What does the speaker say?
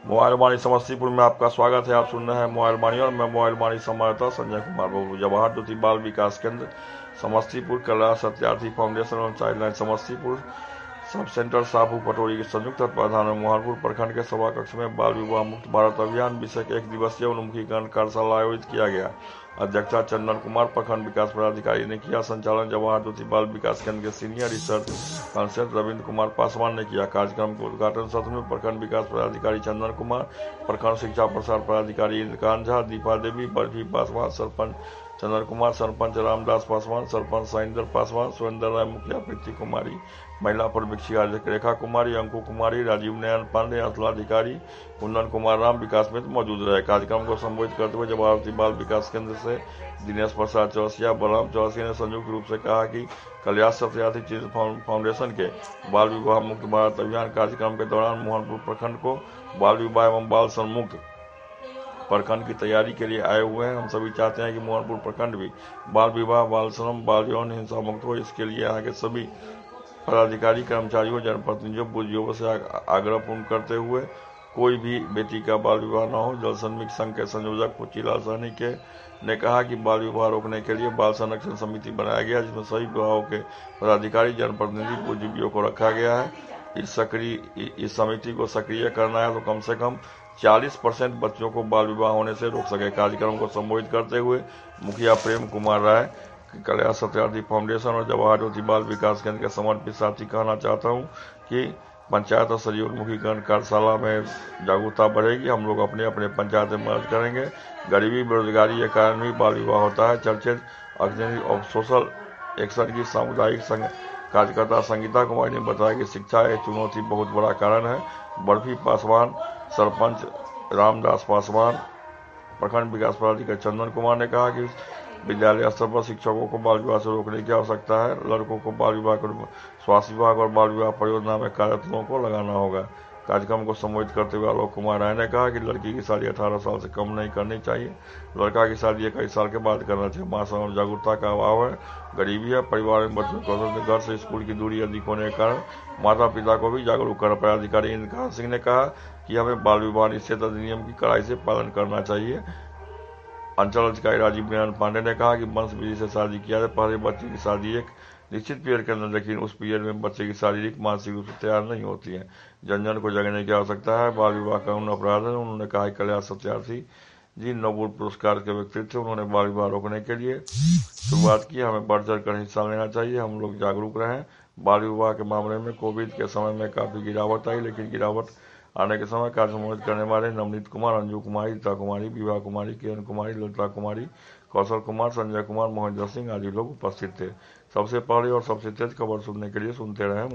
Mobile वाणी समस्तीपुर में आपका स्वागत है। आप सुन रहे हैं मोबाइल वाणी और मैं मोबाइल वाणी संवाददाता संजय कुमार बबलू। जवाहर ज्योति बाल विकास केंद्र समस्तीपुर, कला सत्यार्थी फाउंडेशन और child line Samastipur sub centre Sahu Patori के संयुक्त तत्वाधान में मोहनपुर प्रखंड के सभा कक्ष में बाल विवाह मुक्त भारत अभियान विषय के 1 दिवसीय उन्मुखीकरण कार्यशाला आयोजित किया गया। अध्यक्षता चंदन कुमार प्रखंड विकास पदाधिकारी ने किया। संचालन जवाहर ज्योति बाल विकास केंद्र के senior research consultant Ravindra Kumar Paswan ने किया। कार्यक्रम के उद्घाटन सत्र में प्रखंड विकास पदाधिकारी चंदन कुमार, प्रखंड शिक्षा प्रसार पदाधिकारी इंद्रकांत झा, दीपा देवी, बर्फी पासवान, सरपंच चंद्र कुमार, सरपंच रामदास पासवान, सरपंच साइंदर पासवान, सुरेंद्र राय, मुखिया प्रीति कुमारी, महिला परिवीक्षिका रेखा कुमारी, अंकु कुमारी, राजीव नयन पांडे, अंचलाधिकारी कुंदन कुमार राम विकास मित्र मौजूद रहे। कार्यक्रम को संबोधित करते हुए जवाहर ज्योति बाल विकास केंद्र से दिनेश प्रसाद चौरसिया, बलराम चौरसिया ने संयुक्त रूप से कहा कि कल्याण सत्यार्थी चिल्ड्रन फाउंडेशन के बाल विवाह मुक्त भारत अभियान कार्यक्रम के दौरान मोहनपुर प्रखंड को बाल विवाह एवं बाल श्रम मुक्त प्रखंड की तैयारी के लिए आए हुए हैं। हम सभी चाहते हैं कि मोहनपुर प्रखंड भी बाल विवाह, बाल श्रम, बाल यौन हिंसा मुक्त हो। इसके लिए यहाँ के सभी पदाधिकारी, कर्मचारियों, जनप्रतिनिधियों, बुजुर्गों से आग्रह पूर्ण करते हुए कोई भी बेटी का बाल विवाह न हो। जल श्रमिक संघ के संयोजक पुचीलाल सहनी ने कहा कि बाल विवाह रोकने के लिए बाल संरक्षण समिति बनाया गया, जिसमें सभी विभागों के पदाधिकारी, जनप्रतिनिधि, बुजुर्गों को रखा गया है। इस समिति को सक्रिय करना है तो कम से कम 40% बच्चों को बाल विवाह होने से रोक सके। कार्यक्रम को संबोधित करते हुए मुखिया प्रेम कुमार राय, कल्याण सत्यार्थी फाउंडेशन और जवाहर ज्योति बाल विकास केंद्र के समर्पित साथी कहना चाहता हूं कि पंचायत और शरीर उन्मुखीकरण कार्यशाला में जागरूकता बढ़ेगी। हम लोग अपने अपने पंचायत में मदद करेंगे। गरीबी, बेरोजगारी के कारण भी बाल विवाह होता है। चर्चित ऑर्गेनाइज ऑफ सोशल एक्शन की सामुदायिक कार्यकर्ता संगीता कुमारी ने बताया कि शिक्षा एक चुनौती बहुत बड़ा कारण है। बर्फी पासवान, सरपंच रामदास पासवान, प्रखंड विकास पदाधिकारी चंदन कुमार ने कहा कि विद्यालय स्तर पर शिक्षकों को बाल विवाह से रोकने की आवश्यकता है। लड़कों को बाल विवाह को स्वास्थ्य विभाग और बाल विवाह परियोजना में कार्यरत लोगों को लगाना होगा। कार्यक्रम को संबोधित करते हुए आलोक कुमार राय ने कहा कि लड़की की शादी 18 साल से कम नहीं करनी चाहिए। लड़का की शादी 21 साल के बाद करना चाहिए। मास और जागरूकता का अभाव है, गरीबी है, परिवार में बच्चों को घर से स्कूल की दूरी अधिक होने के कारण माता पिता को भी जागरूक करना। पदाधिकारी इंद्रकांत सिंह ने कहा कि हमें बाल विवाह निषेध अधिनियम की कड़ाई से पालन करना चाहिए। अंचल अधिकारी राजीव नयन पांडे ने कहा कि वंश विधि से शादी किया जाए। पहले बच्चे की शादी एक निश्चित पीरियड के अंदर, लेकिन उस पीरियड में बच्चे की शारीरिक मानसिक रूप से तैयार नहीं होती है। जन जन को जगने की आवश्यकता है। बाल विवाह कानून अपराध है। उन्होंने कहा कि कल्याण सत्यार्थी जी नोबेल पुरस्कार के व्यक्ति थे। उन्होंने बाल विवाह रोकने के लिए शुरुआत की। हमें बढ़ चढ़ कर हिस्सा लेना चाहिए। हम लोग जागरूक रहें। बाल विवाह के मामले में कोविड के समय में काफी गिरावट आई, लेकिन गिरावट आने के समय कार्य संबोधित करने वाले नवनीत कुमार, अंजू कुमारी, रीता कुमारी, विवाह कुमारी, किरण कुमारी, ललिता कुमारी, कौशल कुमार, संजय कुमार, महेंद्र सिंह आदि लोग उपस्थित थे। सबसे पहले और सबसे तेज खबर सुनने के लिए सुनते रहें